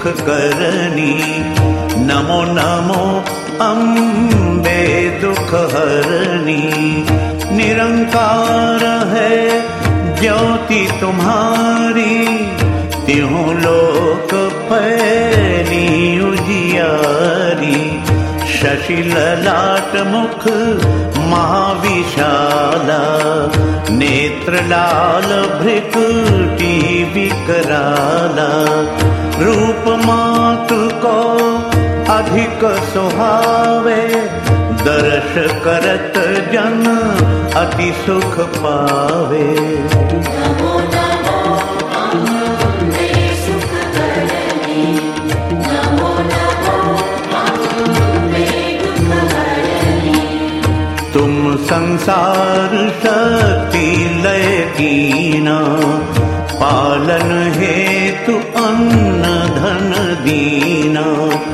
सुख करनी। नमो नमो अम्बे दुख हरनी। निरंकार है ज्योति तुम्हारी, त्यों लोक फैली उजियारी। शशि ललाट मुख महाविशाला, नेत्र लाल भृकुटी विकराला। रूप मातु को अधिक सुहावे, दर्श करत जन अति सुख पावे। नमो नमो अम्बे सुख करनी। नमो नमो अम्बे दुख हरनी। तुम संसार शक्ति लय कीना, पालन हेतु अन्न धन दीना।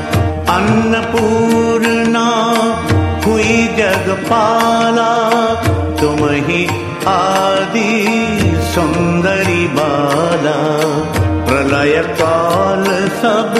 अन्नपूर्णा हुई जगपाला, तुम ही आदि सुंदरी बाला। प्रलय काल सब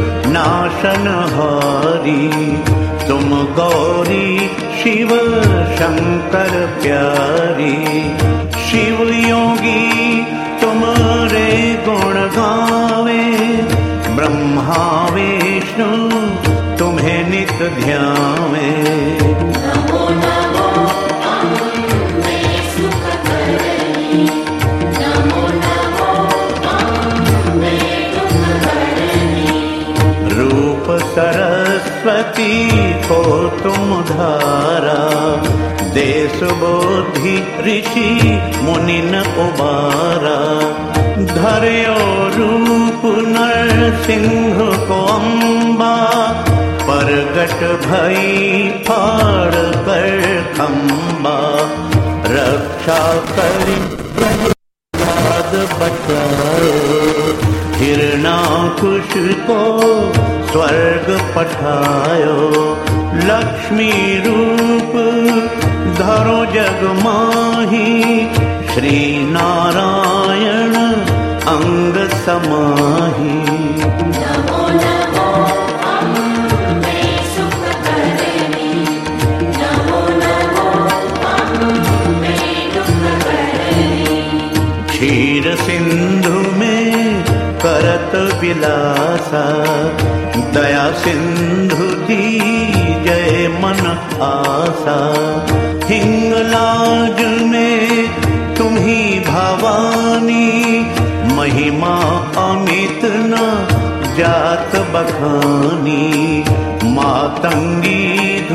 नाशनहारी, तुम गौरी शिव शंकर प्यारी। शिव योगी तुम्हारे गुण गावे, ब्रह्मा विष्णु तुम्हें नित ध्यावे। नमो नमो अम्बे सुख करनी। नमो नमो अम्बे दुख हरनी। रूप सरस्वती को तुम धारा, देश बुद्धि ऋषि मुनि न उबारा। धर्यो रूप नरसिंह को अम्बा, प्रगट भई फाड़ कर खम्बा। रक्षा करी याद बचाओ, हिरणाकुश को स्वर्ग पठायो। लक्ष्मी रूप धरो जग माही, श्री नारायण अंग समाही। नमो नमो अम्बे सुख करनी। नमो नमो अम्बे दुख हरनी। क्षीर सिंधु में करत विलासा, दया सिंधु दीजय मन आसा। हिंगलाज में तुम्ही भवानी, महिमा अमित न जात बखानी। मातंगी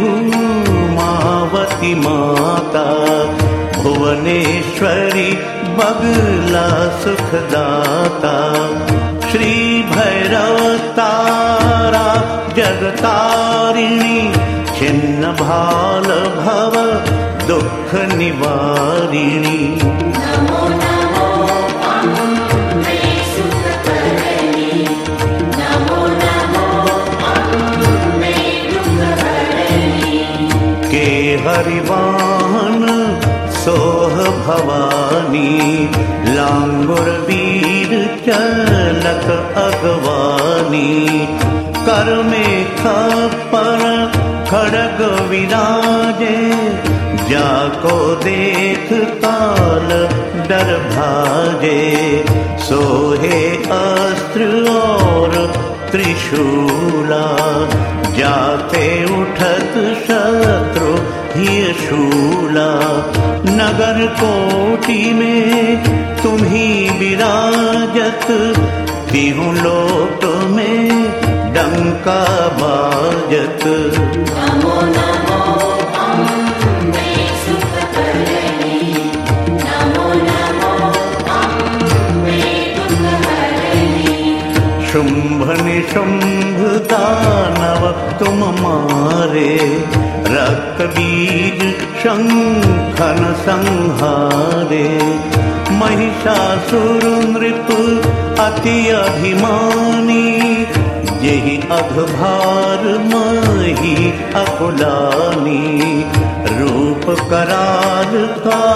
धूमावती माता, भुवनेश्वरी बगला सुखदाता। श्री भैरव तारा जगतारिणी, छिन्न भाल भव दुख निवारिणी। नमो नमो अम्बे सुख करनी। नमो नमो अम्बे दुख हरनी। के हरिवाहन सोह भवानी, लांगुर वीर चलत अगवानी। कर में खप्पर खड़ग विराजे, जाको देख काल डर भाजे। सोहे अस्त्र और त्रिशूला, जाते उठत शत्रु ही शूला। नगर कोटि में तुम्ही विराजत, तीहूं लोक में डंका बाजत। नमो नमो अम्बे सुख करनी। नमो नमो अम्बे दुख हरनी। शुंभ निशुंभ दानव तुम मारे, रक्त बीज शंखन संहारे। महिषासुर नृप अति अभिमानी, यही अघभार मही अकुलानी। रूप कराल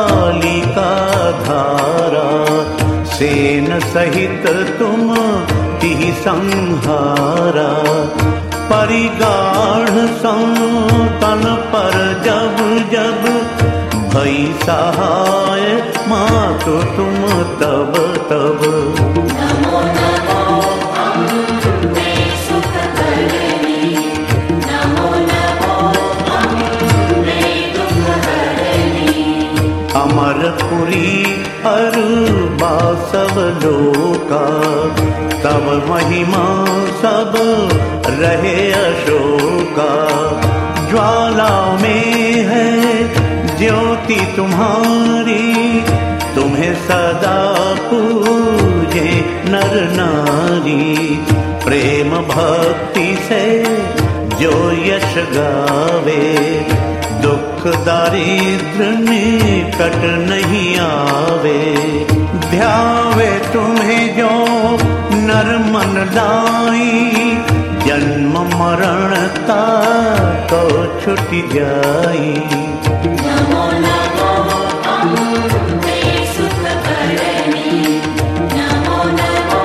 कालिका धारा, सेन सहित तुम ज्योति संहारा। परिगाढ़ संतन पर जब जब भई सहाय मातु तुम तब तब। नमो नमो अम्बे सुखकरणी, नमो नमो अम्बे दुःखहरणी। अमरपुरी अरुबा सब लोका, तब महिमा सब रहे अशोका। ज्वाला में है ज्योति तुम्हारी, तुम्हें सदा पूजे नर नारी। प्रेम भक्ति से जो यश गावे, दुख दारिद्र निकट नहीं आवे। ध्यावे तुम्हें जो नर मन लाई, जन्म मरण ताको छुट जाई। नमो नमो अम्बे सुखकरणी, नमो नमो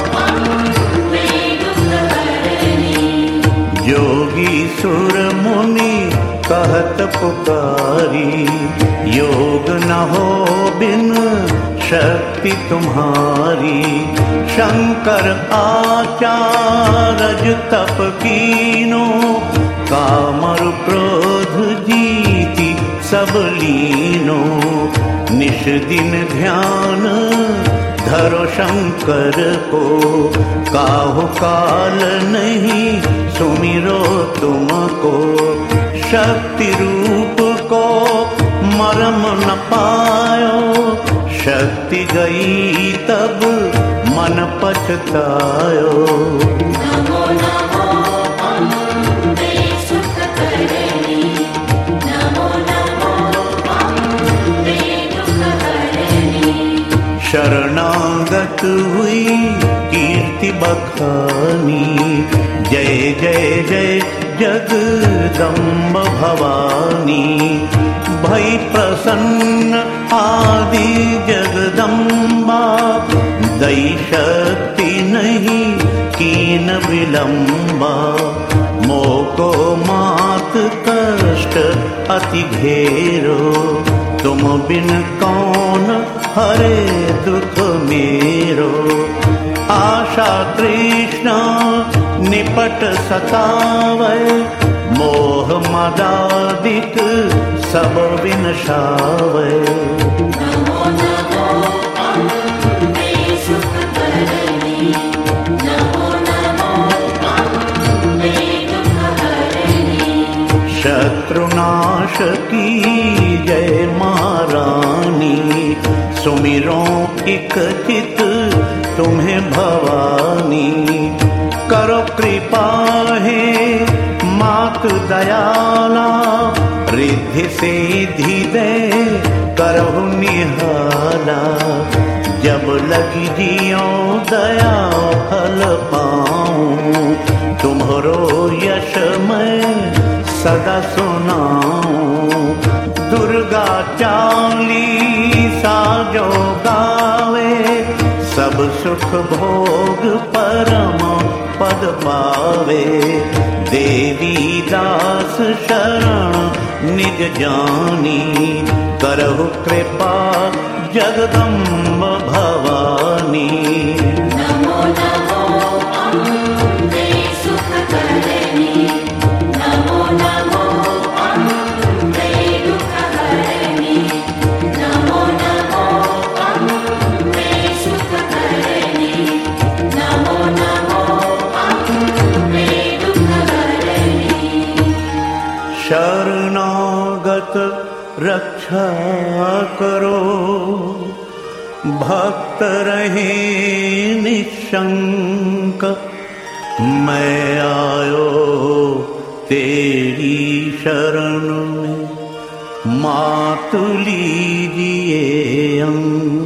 अम्बे दुःखहरणी। योगी सुर मुनि कहत पुकारी, योग न हो बिन शक्ति तुम्हारी। शंकर आचारज तप कीनो, कामर क्रोध जीति सब लीनो। निश दिन ध्यान धरो शंकर को, काहु काल नहीं सुमिरो तुमको। शक्ति रूप को मरम न पायो, शक्ति गई तब मन पछतायो। नमो नमो अम्बे सुखकरणी, नमो नमो अम्बे दुःखहरणी। शरणागत हुई कीर्ति बखानी, जय जय जय जगदम्ब भवानी। भई प्रसन्न आदि जगदम्बा, दई शक्ति नहीं कीन विलंबा। मोको मात कष्ट अति घेरो, तुम बिन कौन हरे दुख मेरो। आशा तृष्णा निपट सतावै, मोह मदादिक सब विनशावै। नमो नमो अम्बे सुखकरणी, नमो नमो अम्बे दुःखहरणी। शत्रुनाश की जय महारानी, सुमिरो इक चित तुम्हें भवानी। करो कृपा है मात दयाला, रिद्धि सिद्धि दे करहु निहाला। जब लगी जियो दया फल पाऊं, तुम्हारो यश मैं सदा सुनाऊं। दुर्गा चालीसा जो गावे, सब सुख भोग परम पद पावे। देवी दास शरण निज जानी, करहु कृपा जगदम्ब भवानी। नमो नमो अम्बे सुखकरणी, नमो नमो अम्बे दुःखहरणी। नमो नमो अम्बे सुखकरणी, नमो नमो अम्बे दुःखहरणी। शरणागत रक्षा करो, भक्त रहे निशंक। मैं आयो तेरी शरण में, मात लीजिए अंक।